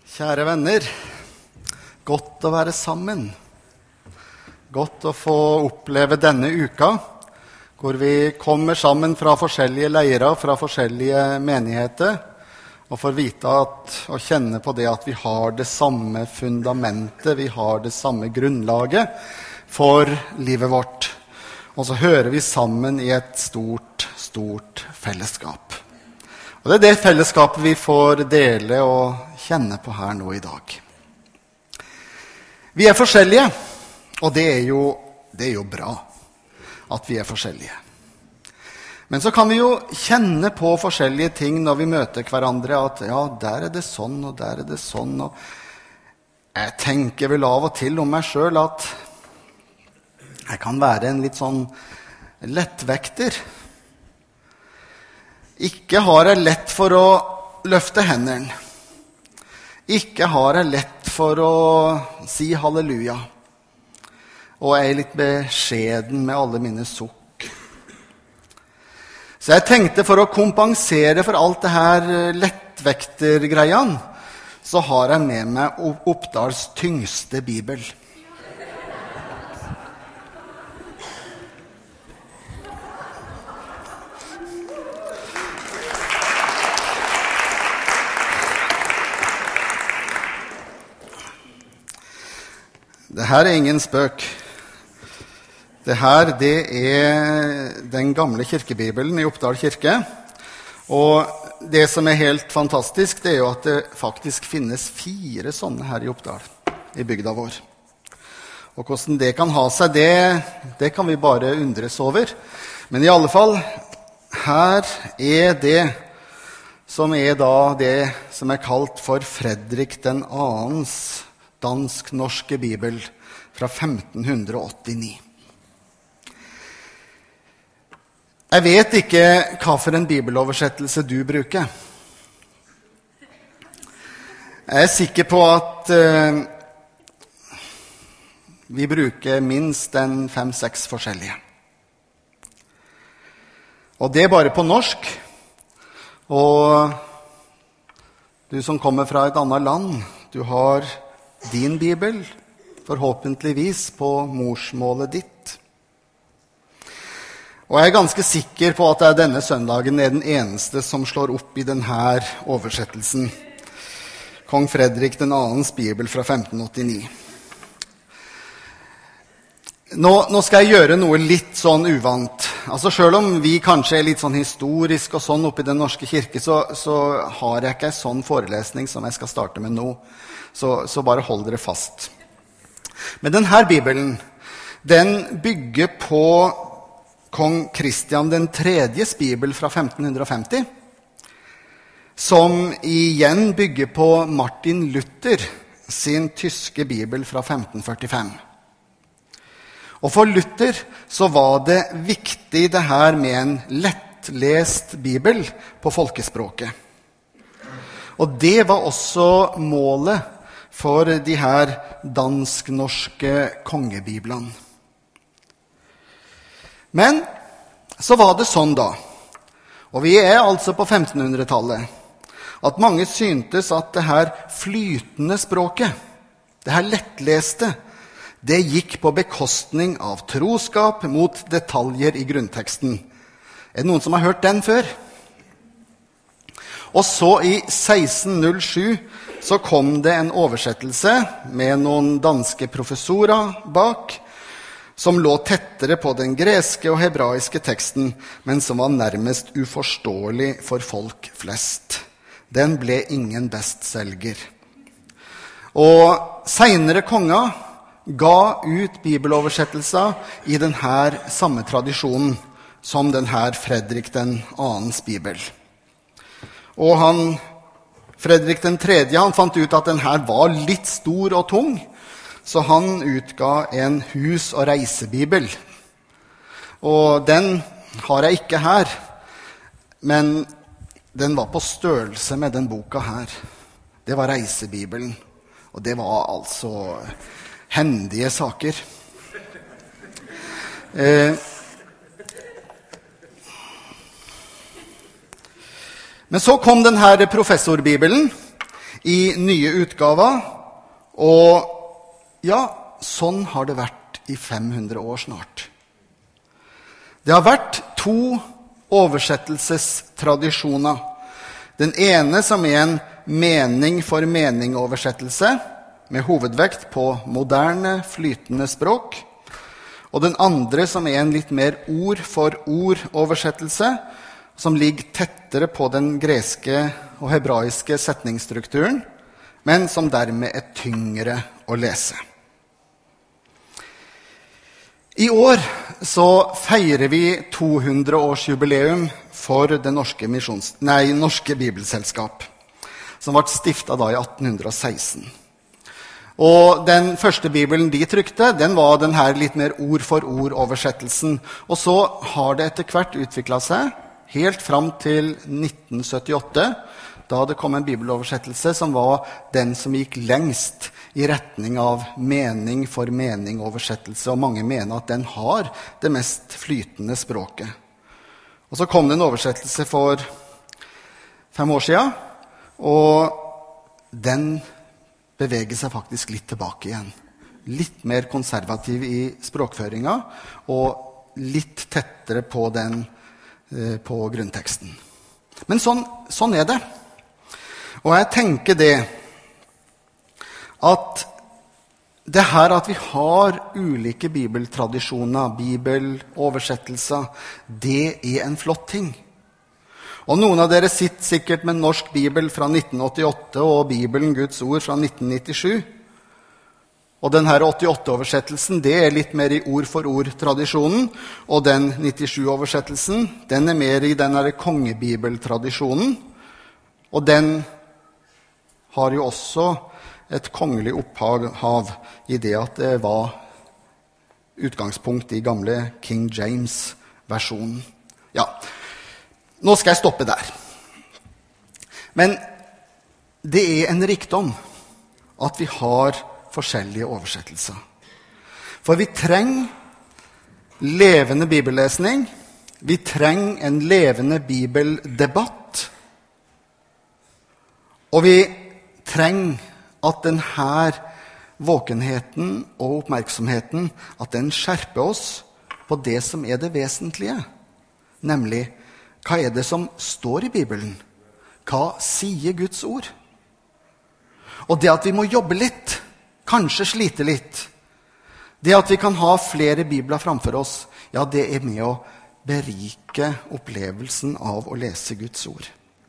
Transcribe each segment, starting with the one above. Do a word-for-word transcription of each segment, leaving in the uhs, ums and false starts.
Kjære venner, godt å være sammen. Godt å få oppleve denne uka, hvor vi kommer sammen fra forskjellige leirer, fra forskjellige menigheter, og får vite at, og kjenne på det at vi har det samme fundamentet, vi har det samme grunnlaget for livet vårt. Og så hører vi sammen i et stort, stort fellesskap. Og det er det fellesskapet vi får dele og kjenne på her nå i dag. Vi er forskjellige, og det er jo, det er jo bra at vi er forskjellige. Men så kan vi jo kjenne på forskjellige ting når vi møter hverandre, at ja, der er det sånn, og der er det sånn. Og jeg tenker vel av og til om meg selv at jeg kan være en litt sånn lettvekter. Ikke har jeg lett for å løfte hendene. Ikke har jeg lett for å si halleluja. Og jeg er litt beskjeden med alle mine sukk. Så jeg tenkte for å kompensere for alt det her lettvektergreiene, så har jeg med meg Oppdals tyngste bibel. Det her er ingen spøk. Det her, det er den gamle kirkebibelen i Oppdal kirke. Og det som er helt fantastisk, det er jo at det faktisk finnes fire sånne her i Oppdal, i bygda vår. Og hvordan det kan ha seg, det, det kan vi bare undres over. Men i alle fall, her er det som er da det som er kalt for Fredrik den annens dansk-norske bibel fra femten åttini. Jeg vet ikke hva for en bibeloversettelse du bruker. Jeg er sikker på at uh, vi bruker minst en fem-seks forskjellige. Og det er bare på norsk. Og du som kommer fra et annet land, du har din bibel, forhåpentligvis på morsmålet ditt. Og jeg er ganske sikker på at det er denne søndagen er den eneste som slår opp i denne oversettelsen. Kong Fredrik den annens bibel fra femten åttini. Nå, nå skal jeg gjøre noe litt sånn uvant. Altså selv om vi kanskje er litt sånn historisk og sånn oppe i den norske kirke, så, så har jeg ikke en sånn forelesning som jeg skal starte med nå. Så, så bare hold dere fast. Men denne bibelen, den bygger på kong Kristian den tredjes bibel fra femten femti, som igjen bygger på Martin Luther sin tyske bibel fra femten førtifem. Og for Luther så var det viktig det her med en lettlest bibel på folkespråket. Og det var også målet for de her dansk-norske kongebiblene. Men så var det sånn da, og vi er altså på femtenhundretallet, at mange syntes at det her flytende språket, det her lettleste, det gikk på bekostning av troskap mot detaljer i grunnteksten. Er det noen som har hørt den før? Og så i seksten null sju så kom det en oversettelse med noen danske professorer bak, som lå tettere på den greske og hebraiske teksten, men som var nærmest uforståelig for folk flest. Den ble ingen bestselger. Og senere konger ga ut bibeloversettelser i denne samme tradisjonen som denne Fredrik den annens bibel. Og han, Fredrik den tredje, han fant ut at den her var litt stor og tung, så han utga en hus- og reisebibel. Og den har jeg ikke her, men den var på størrelse med den boka her. Det var reisebibelen, og det var altså hendige saker. Eh, Men så kom denne professorbibelen i nye utgaver, og ja, sånn har det vært i fem hundre år snart. Det har vært to oversettelsestradisjoner. Den ene som er en mening for mening-oversettelse, med hovedvekt på moderne, flytende språk, og den andre som er en litt mer ord-for-ord-oversettelse, som ligger tettere på den greske og hebraiske setningsstrukturen, men som dermed er tyngre å lese. I år så feirer vi to hundre års jubileum for det norske, missions, nei, norske bibelselskap, som ble stiftet da i atten seksten. Og den første bibelen de trykte, den var den her litt mer ord-for-ord-oversettelsen. Og så har det etter hvert utviklet seg, helt fram til nitten syttiåtte, da det kom en bibeloversettelse som var den som gikk lengst i retning av mening for mening-oversettelse, og mange mener at den har det mest flytende språket. Og så kom det en oversettelse for fem år siden, og den beveger seg faktisk litt tilbake igjen. Litt mer konservativ i språkføringa, og litt tettere på, den, eh, på grunnteksten. Men sånn, sånn er det. Og jeg tenker det, at det her at vi har ulike bibeltradisjoner, bibeloversettelser, det er en flott ting. Og noen av dere sitter sikkert med norsk bibel fra nitten åttiåtte og Bibelen Guds ord fra nitten nittisju. Og denne åttiåtte-oversettelsen, det er litt mer i ord-for-ord-tradisjonen, og den nittisju-oversettelsen, den er mer i denne kongebibeltradisjonen, og den har jo også et kongelig opphav i det at det var utgangspunkt i gamle King James-versjonen. Ja, nå skal jeg stoppe der. Men det er en rikdom at vi har forskjellige oversettelser. For vi trenger levende bibellesning, vi trenger en levende bibeldebatt, og vi trenger at denne våkenheten og oppmerksomheten, at den skjerper oss på det som er det vesentlige, nemlig hva er det som står i Bibelen? Hva sier Guds ord? Og det at vi må jobbe litt, kanskje slite litt, det at vi kan ha flere bibler framfor oss, ja, det er med å berike opplevelsen av å lese Guds ord.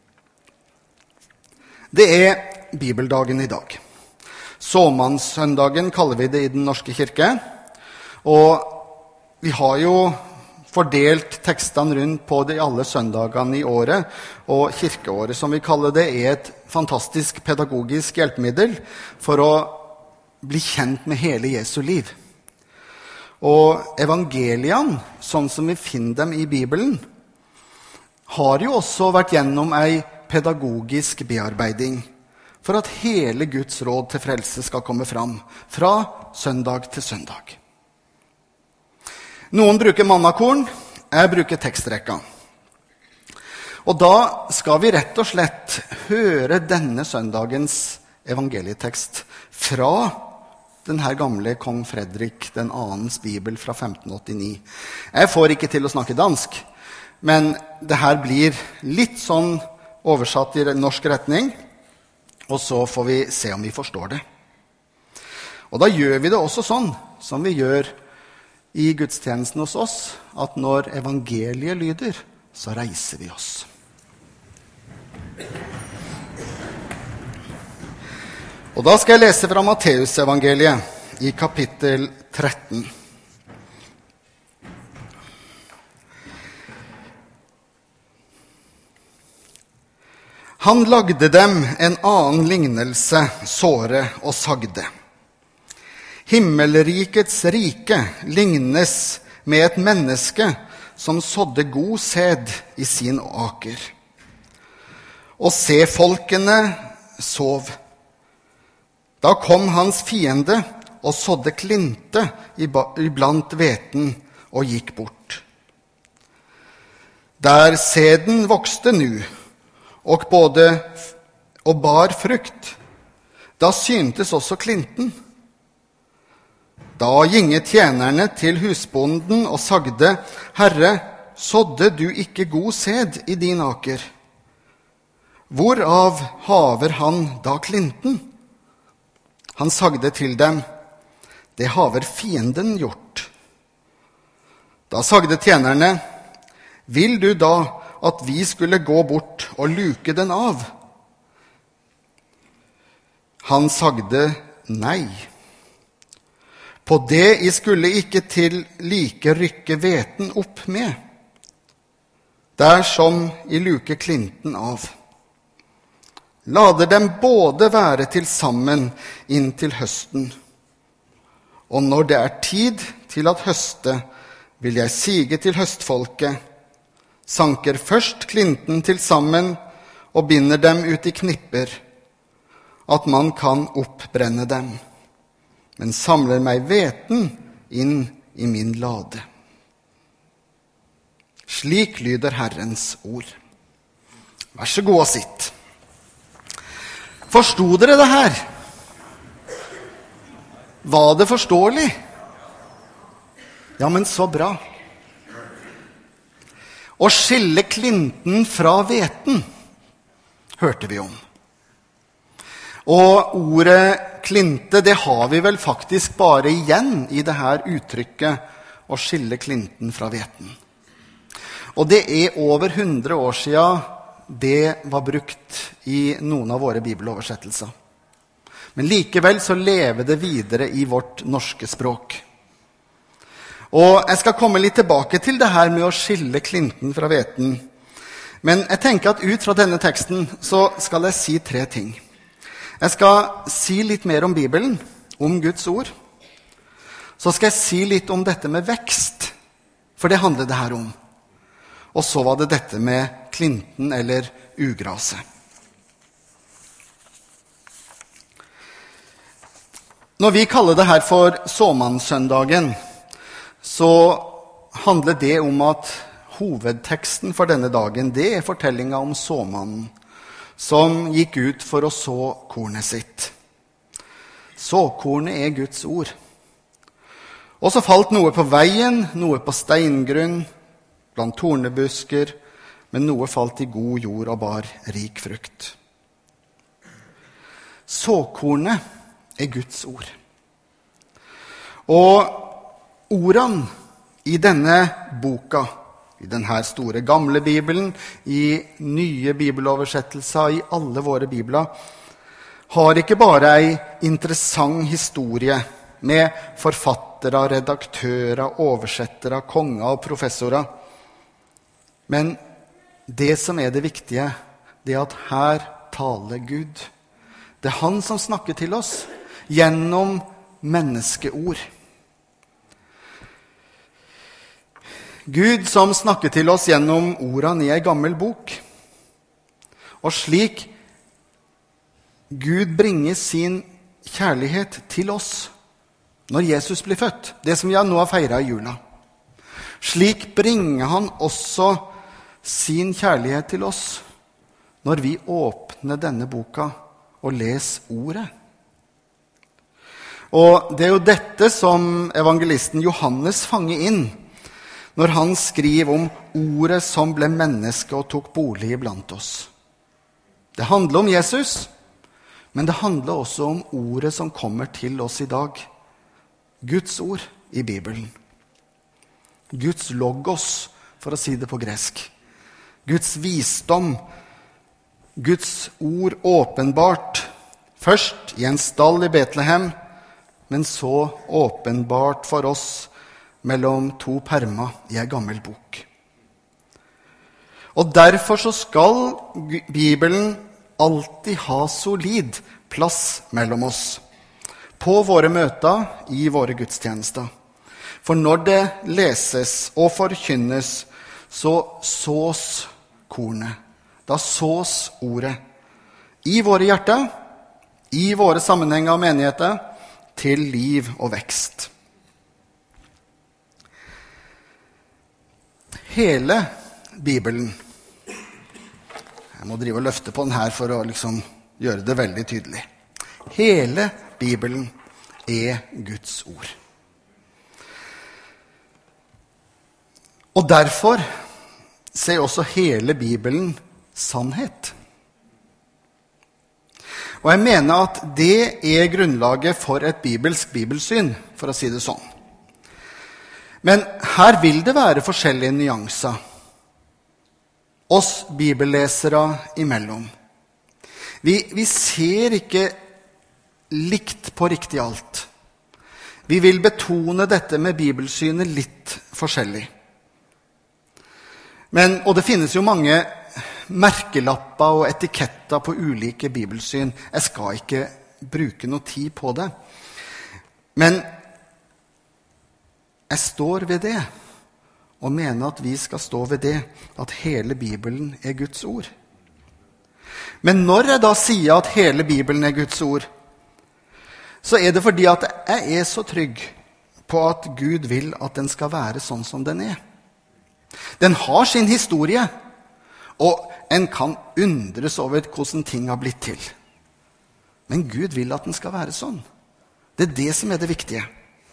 Det er bibeldagen i dag. Såmannssøndagen kaller vi det i den norske kirke, og vi har jo fordelt tekstene rundt på de alle søndagene i året, og kirkeåret, som vi kaller det, er et fantastisk pedagogisk hjelpemiddel for å bli kjent med hele Jesu liv. Og evangeliene, sånn som vi finner dem i Bibelen, har jo også vært gjennom en pedagogisk bearbeiding for at hele Guds råd til frelse skal komme fram, fra søndag til søndag. Noen bruker mannakorn, jeg bruker tekstrekka. Og da skal vi rett og slett høre denne søndagens evangelietekst fra denne gamle kong Fredrik den annens bibel fra femten åttini. Jeg får ikke til å snakke dansk, men det her blir litt sånn oversatt i norsk retning, og så får vi se om vi forstår det. Og da gjør vi det også sånn, som vi gjør i gudstjenesten hos oss, at når evangeliet lyder, så reiser vi oss. Og da skal jeg lese fra Matteus-evangeliet i kapittel tretten. Han lagde dem en annen lignelse, såre og sagde. Himmelrikets rike lignes med et menneske som sådde god sæd i sin åker. Og se, folkene sov. Da kom hans fiende og sådde klinte iblant hveten og gikk bort. Der sæden vokste nu, og både og bar frukt, Da syntes også klinten. Da ginge tjenerne til husbonden og sagde, «Herre, sådde du ikke god sæd i din aker? Hvorav haver han da klinten?» Han sagde til dem, «Det haver fienden gjort.» Da sagde tjenerne, «Vil du da at vi skulle gå bort og luke den av?» Han sagde, «Nei. På det I skulle ikke til like rykke veten opp med, der som I luke klinten av. Lader dem både være til sammen inn til høsten. Og når det er tid til at høste, vil jeg sige til høstfolket, sanker først klinten til sammen og binder dem ut I knipper, at man kan oppbrenne dem, men samler meg veten inn I min lade. Slik lyder Herrens ord. Vær så god og sitt. Forstod dere det her? Var det forståelig? Ja, men så bra. Å skille klinten fra veten, hørte vi om. Og ordet klinte, det har vi vel faktisk bare igjen I det her uttrykket å skille klinten fra veten. Og det er over hundre år siden det var brukt I noen av våre bibeloversettelser. Men likevel så lever det videre I vårt norske språk. Og jeg skal komme litt tilbake til det her med å skille klinten fra veten. Men jeg tenker at ut fra denne teksten så skal jeg si tre ting. Jeg skal si litt mer om Bibelen, om Guds ord. Så skal jeg si litt om dette med vekst, for det handler det her om. Og så var det dette med klinten eller ugraset. Når vi kaller det her for såmannssøndagen, så handler det om at hovedteksten for denne dagen, det er fortellingen om såmannen, som gikk ut for å så kornet sitt. Såkornet er Guds ord. Og så falt noe på veien, noe på steingrunn, blant tornebusker, men noe falt I god jord og bar rik frukt. Såkornet er Guds ord. Og ordene I denne boka, I denne store gamle Bibelen, I nye bibeloversettelser, I alle våre bibler, har ikke bare en interessant historie med forfattere, redaktører, oversettere, konger og professorer. Men det som er det viktige, det er at her taler Gud. Det er han som snakker til oss gjennom menneskeord. Gud som snakker til oss gjennom ordene I en gammel bok. Og slik Gud bringer sin kjærlighet til oss når Jesus blir født, det som jeg nå har feiret I jula. Slik bringer han også sin kjærlighet til oss når vi åpner denne boka og leser ordet. Og det er jo dette som evangelisten Johannes fanger inn når han skriver om ordet som ble menneske og tok bolig blant oss. Det handler om Jesus, men det handler også om ordet som kommer til oss I dag. Guds ord I Bibelen. Guds logos, for å si det på gresk. Guds visdom, Guds ord åpenbart, først I en stall I Betlehem, men så åpenbart for oss mellom to permer I en gammel bok. Og derfor så skal Bibelen alltid ha solid plass mellom oss, på våre møter I våre gudstjenester. For når det leses og forkynnes, så sås kornet. Da sås ordet I våre hjerter, I våre sammenhenger og menigheter, til liv og vekst. Hele Bibelen, jeg må drive og løfte på den her for å liksom gjøre det veldig tydelig. Hele Bibelen er Guds ord. Og derfor ser også hele Bibelen sannhet. Og jeg mener at det er grunnlaget for et bibelsk bibelsyn, for å si det sånn. Men her vil det være forskjellige nyanser oss bibellesere imellom. Vi, vi ser ikke likt på riktig alt. Vi vil betone dette med bibelsynet litt forskjellig. Men, og det finnes jo mange merkelapper og etiketter på ulike bibelsyn. Jeg skal ikke bruke noe tid på det. Men jeg står ved det, og mener at vi skal stå ved det, at hele Bibelen er Guds ord. Men når jeg da sier at hele Bibelen er Guds ord, så er det fordi at jeg er så trygg på at Gud vil at den skal være sånn som den er. Den har sin historie, og en kan undres over hvordan ting har blitt til. Men Gud vil at den skal være sånn. Det er det som er det viktige.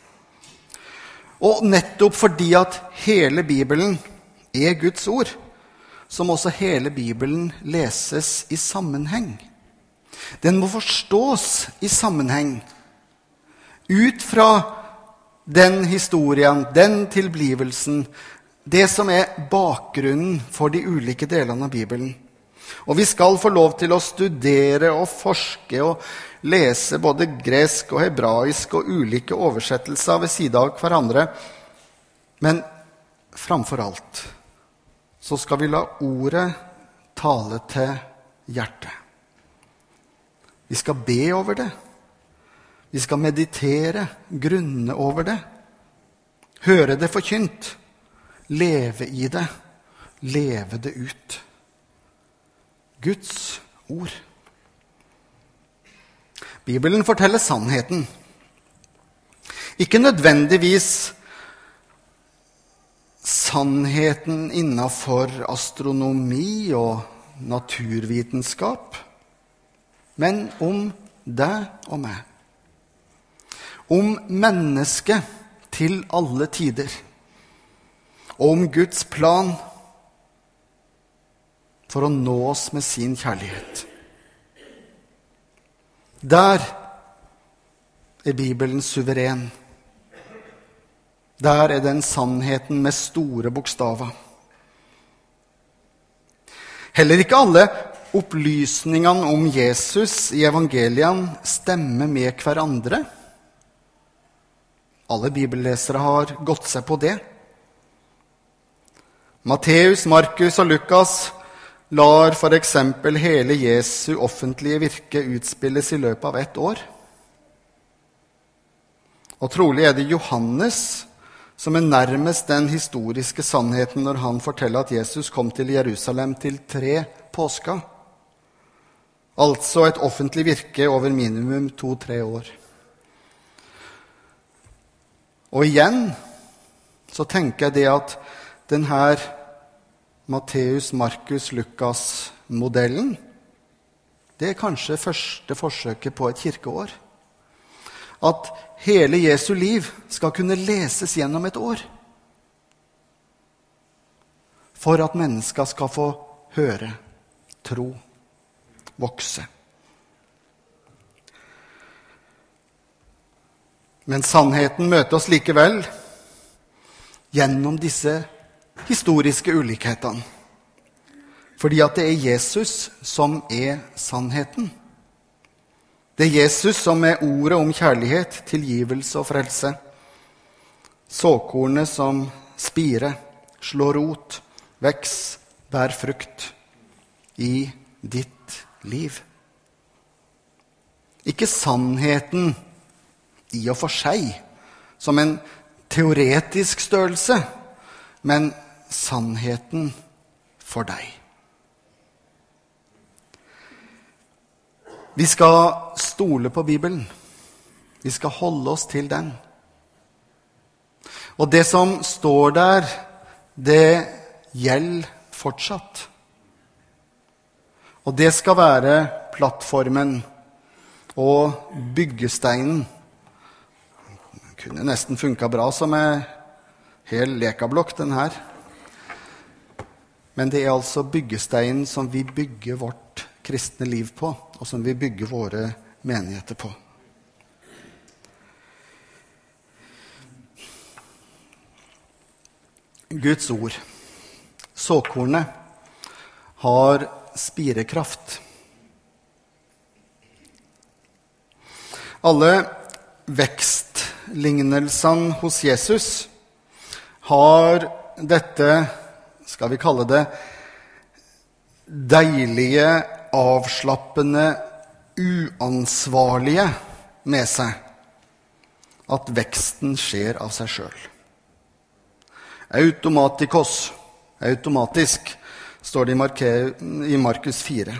Og nettopp fordi at hele Bibelen er Guds ord, så må også hele Bibelen leses i sammenheng. Den må forstås i sammenheng. Ut fra den historien, den tilblivelsen, det som er bakgrunnen for de ulike delene av Bibelen. Og vi skal få lov til å studere og forske og lese både gresk og hebraisk og ulike oversettelser ved siden av hverandre. Men framfor alt så skal vi la ordet tale til hjertet. Vi skal be over det. Vi skal meditere, grunne over det. Høre det forkynt. Leve i det. Leve det ut. Guds ord. Bibelen forteller sannheten. Ikke nødvendigvis sannheten innenfor astronomi og naturvitenskap, men om deg og meg. Om mennesket til alle tider. Og om Guds plan for å nå oss med sin kjærlighet. Der er Bibelen suveren. Der er den sannheten med store bokstaver. Heller ikke alle opplysningene om Jesus i evangeliene stemmer med hverandre. Alle bibellesere har gått seg på det. Matteus, Markus og Lukas lar for eksempel hele Jesu offentlige virke utspilles i løpet av ett år. Og trolig er det Johannes som er nærmest den historiske sannheten når han forteller at Jesus kom til Jerusalem til tre påsker. Altså et offentlig virke over minimum to-tre år. Og igjen så tenker jeg det at denne Matteus, Markus, Lukas-modellen, det er kanskje første forsøket på et kirkeår. At hele Jesu liv skal kunne leses gjennom et år. For at mennesker skal få høre, tro, vokse. Men sannheten møter oss likevel gjennom disse historiske ulikhetene. Fordi at det er Jesus som er sannheten. Det er Jesus som er ordet om kjærlighet, tilgivelse og frelse. Såkornet som spirer, slår rot, veks, bær frukt i ditt liv. Ikke sannheten i og for seg, som en teoretisk størrelse, men sannheten for deg. Vi skal stole på Bibelen. Vi skal holde oss til den. Og det som står der, det gjelder fortsatt. Og det skal være plattformen og byggesteinen. Den kunne nesten funket bra som en hel lekablokk, den her. Men det er altså byggesteinen som vi bygger vårt kristne liv på, og som vi bygger våre menigheter på. Guds ord, såkornet, har spirekraft. Alle vekstlignelsene hos Jesus har dette, skal vi kalle det, deilige, avslappende, uansvarlige med seg. At veksten skjer av seg selv. Automatikos, automatisk, står det i, Marke, i Markus fire.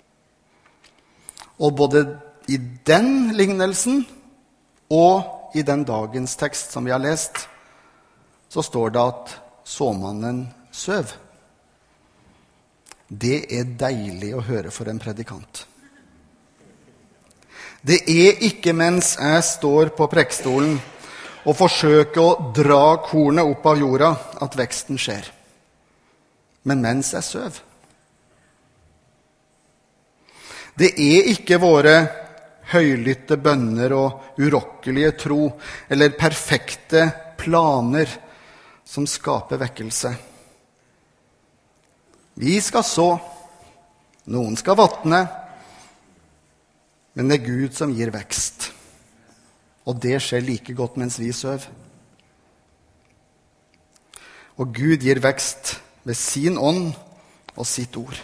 Og både i den lignelsen og i den dagens tekst som vi har lest, så står det at såmannen søv. Det er deilig å høre for en predikant. Det er ikke mens jeg står på prekestolen og forsøker å dra kornet opp av jorda at veksten skjer. Men mens jeg søv. Det er ikke våre høylytte bønner og urokkelige tro eller perfekte planer som skaper vekkelse. Vi skal så, noen skal vatne, men det er Gud som gir vekst. Og det skjer like godt mens vi søv. Og Gud gir vekst ved sin ånd og sitt ord.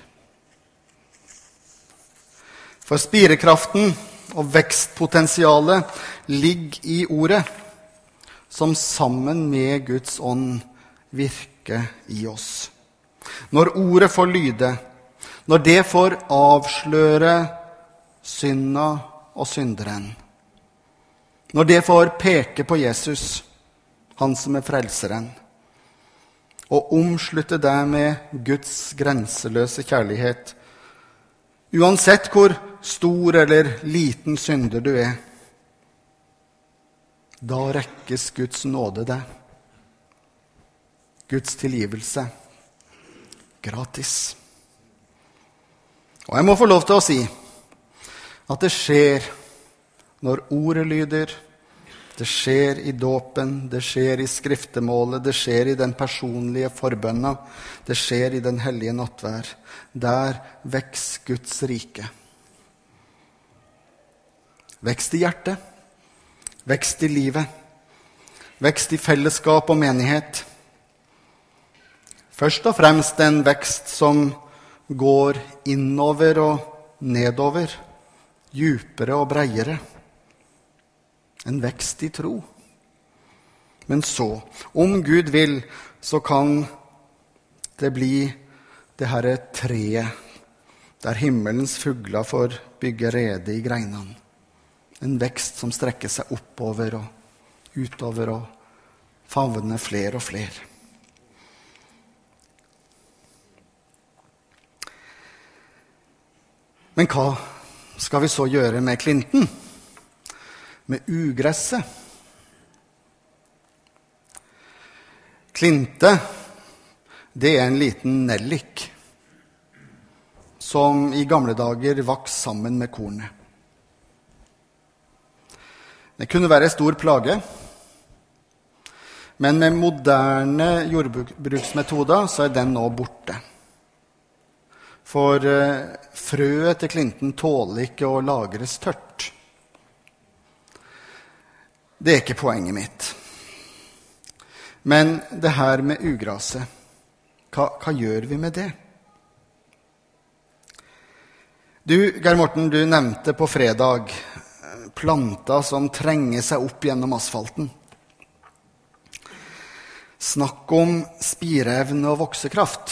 For spirekraften og vekstpotensialet ligger i ordet, som sammen med Guds ånd virker i oss. Når ordet får lyde, når det får avsløre synda og synderen, når det får peke på Jesus, han som er frelseren, og omslutte deg med Guds grenseløse kjærlighet, uansett hvor stor eller liten synder du er, da rekkes Guds nåde deg. Guds tilgivelse. Gratis. Og jeg må få lov til å si at det skjer når ordet lyder, det skjer i dåpen, det skjer i skriftemålet, det skjer i den personlige forbønna, det skjer i den hellige nattvær. Der vekst Guds rike. Vekst i hjertet, vekst i livet, vekst i fellesskap og menighet. Først og fremst en vekst som går innover og nedover, djupere og breiere. En vekst i tro. Men så, om Gud vil, så kan det bli det herre treet der himmelens fugler får bygge rede i greinene. En vekst som strekker seg oppover og utover og favner flere og flere. Men hva skal vi så gjøre med klinten? Med ugresset? Klinte, det er en liten nellik som i gamle dager vaks sammen med kornet. Det kunne være en stor plage, men med moderne jordbruksmetoder så er den nå borte. For eh, frøet til klinten tåler ikke å lagres tørt. Det er ikke poenget mitt. Men det her med ugraset, hva, hva gjør vi med det? Du, Geir Morten, du nevnte på fredag planter som trenger seg opp gjennom asfalten. Snakk om spireevne og voksekraft.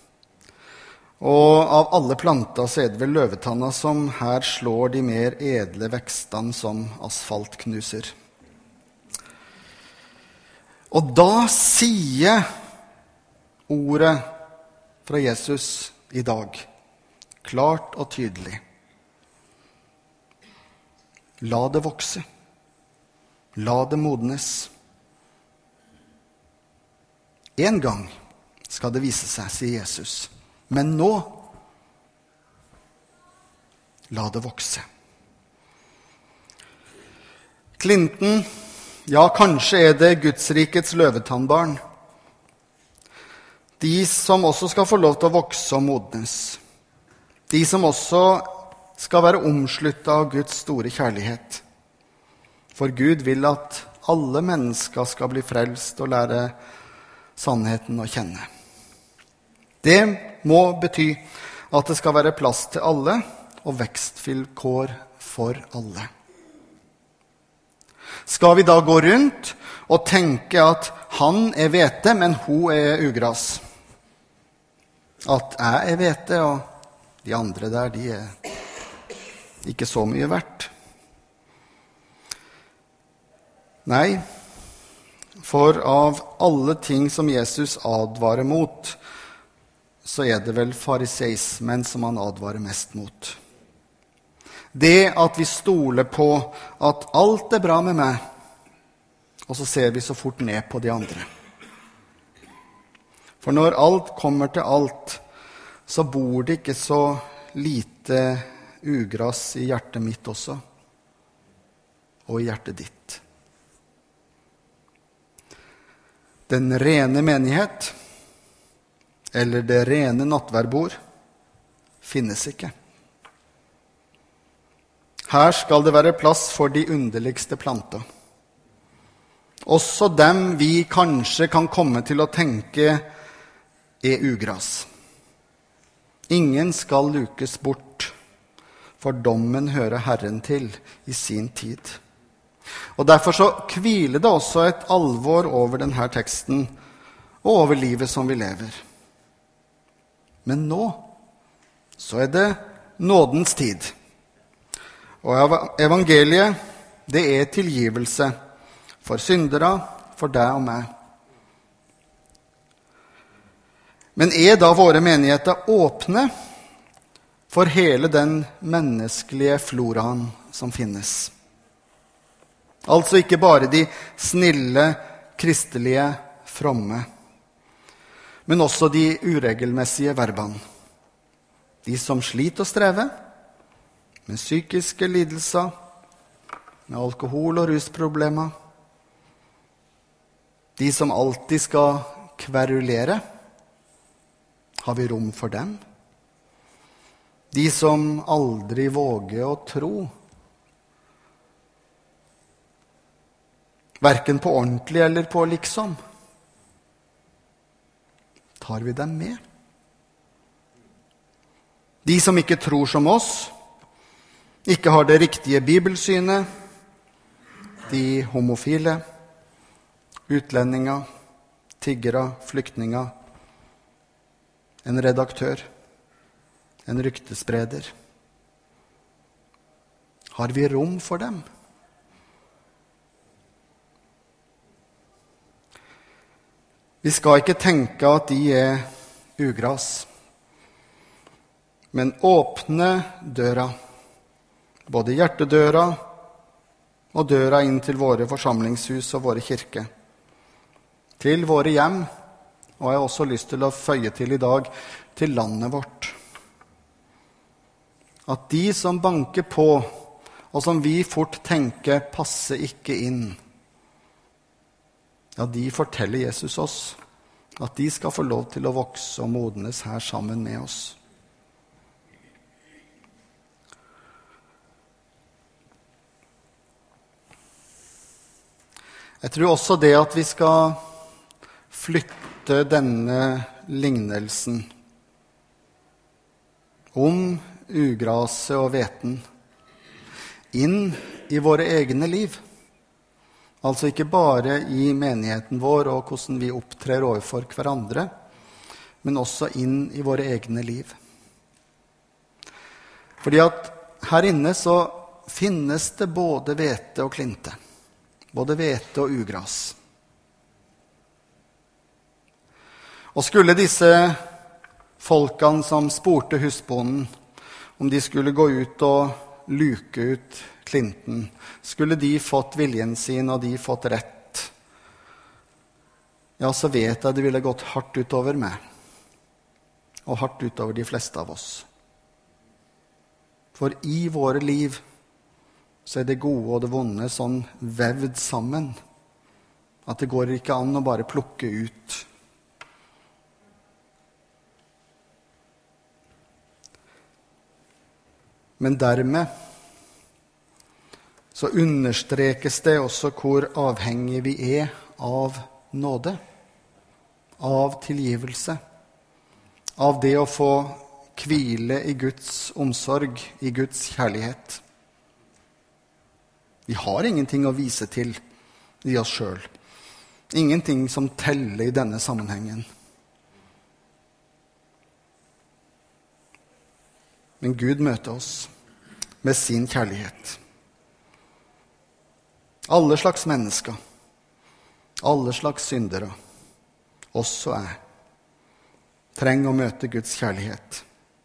Og av alle planter så er det vel løvetanna som her slår de mer edle vekstene som asfalt knuser. Og da sier ordet fra Jesus i dag, klart og tydelig. La det vokse. La det modnes. En gang skal det vise seg, sier Jesus. Men nå, la det vokse. Clinton, ja, kanskje er det Gudsrikets løvetannbarn. De som også skal få lov til å vokse og modnes. De som også skal være omsluttet av Guds store kjærlighet. For Gud vil at alle mennesker skal bli frelst og lære sannheten å kjenne. Det må bety at det skal være plass til alle og vekstvilkår for alle. Skal vi da gå rundt og tenke at han er hvete, men hun er ugras? At jeg er hvete, og de andre der, de er ikke så mye verdt? Nei, for av alle ting som Jesus advarer mot, så er det vel fariseismen som han advarer mest mot. Det at vi stoler på at alt er bra med meg, og så ser vi så fort ned på de andre. For når alt kommer til alt, så bor det ikke så lite ugras i hjertet mitt også, og i hjertet ditt. Den rene menighet, eller det rene nattverdbord, finnes ikke. Her skal det være plass for de underligste planter. Også dem vi kanskje kan komme til å tenke er ugras. Ingen skal lukes bort, for dommen hører Herren til i sin tid. Og derfor så hviler det også et alvor over denne teksten og over livet som vi lever. Men nå så er det nådens tid. Og evangeliet, det er tilgivelse for syndere, for deg og meg. Men er da våre menigheter åpne for hele den menneskelige floraen som finnes? Altså ikke bare de snille, kristelige, fromme, men også de uregelmessige verbene. De som sliter og strever med psykiske lidelser, med alkohol- og rusproblemer. De som alltid skal kverulere. Har vi rom for dem? De som aldri våger å tro. Hverken på ordentlig eller på liksom. Tar vi dem med? De som ikke tror som oss, ikke har det riktige bibelsynet, de homofile, utlendinger, tiggere, flyktninger, en redaktør, en ryktespreder. Har vi rom for dem? Vi skal ikke tenke at de er ugras, men åpne døra, både hjertedøra og døra inn til våre forsamlingshus og våre kirker, til våre hjem, og jeg har også lyst til å føye til i dag, til landet vårt. At de som banker på, og som vi fort tenker passer ikke inn, ja, de forteller Jesus oss at de skal få lov til å vokse og modnes her sammen med oss. Jeg tror også det at vi skal flytte denne lignelsen om ugraset og hveten inn i våre egne liv. Altså ikke bare i menigheten vår og hvordan vi opptrer overfor hverandre, men også inn i våre egne liv. Fordi at her inne så finnes det både hvete og klinte. Både hvete og ugras. Og skulle disse folkene som spurte husbonden om de skulle gå ut og luke ut Clinton, skulle de fått viljen sin og de fått rett, ja, så vet jeg det ville gått hardt utover meg, og hardt utover de fleste av oss. For i våre liv så er det gode og det vonde sånn vevd sammen, at det går ikke an å bare plukke ut. Men dermed så understrekes det også hvor avhengig vi er av nåde, av tilgivelse, av det å få hvile i Guds omsorg, i Guds kjærlighet. Vi har ingenting å vise til i oss selv. Ingenting som teller i denne sammenhengen. Men Gud møter oss med sin kjærlighet. Alle slags mennesker, alle slags syndere, også jeg, trenger å møte Guds kjærlighet.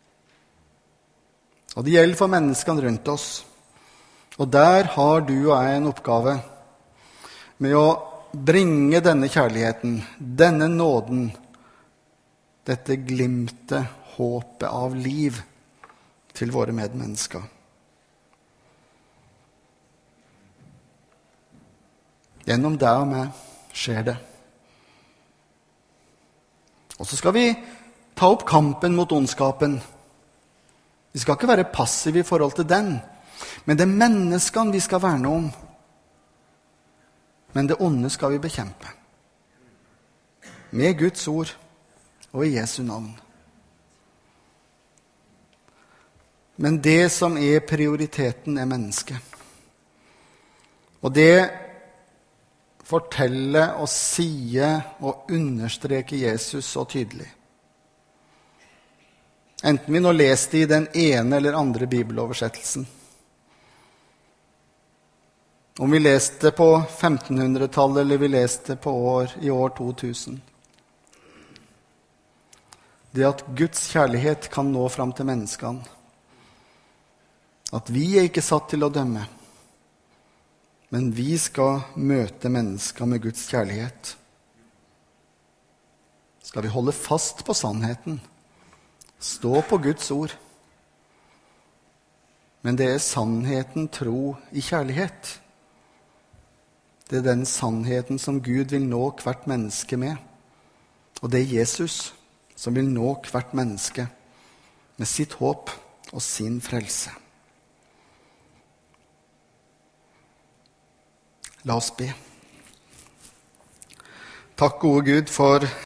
Og det gjelder for menneskene rundt oss. Og der har du og jeg en oppgave med å bringe denne kjærligheten, denne nåden, dette glimtet, håpet av liv, til våre medmennesker. Gjennom deg og meg skjer det. Og så skal vi ta opp kampen mot ondskapen. Vi skal ikke være passive i forhold til den, men det er menneskene vi skal verne om. Men det onde skal vi bekjempe. Med Guds ord og i Jesu navn. Men det som er prioriteten, er mennesket. Og det forteller og sier og understreker Jesus så tydelig. Enten vi nå leste i den ene eller andre bibeloversettelsen. Om vi leste på femtenhundretallet eller vi leste på år, i år to tusen. Det at Guds kjærlighet kan nå fram til menneskene. At vi er ikke satt til å dømme, men vi skal møte mennesker med Guds kjærlighet. Skal vi holde fast på sannheten, stå på Guds ord. Men det er sannheten tro i kjærlighet. Det er den sannheten som Gud vil nå hvert menneske med. Og det er Jesus som vil nå hvert menneske med sitt håp og sin frelse. La oss be. Takk, gode Gud, for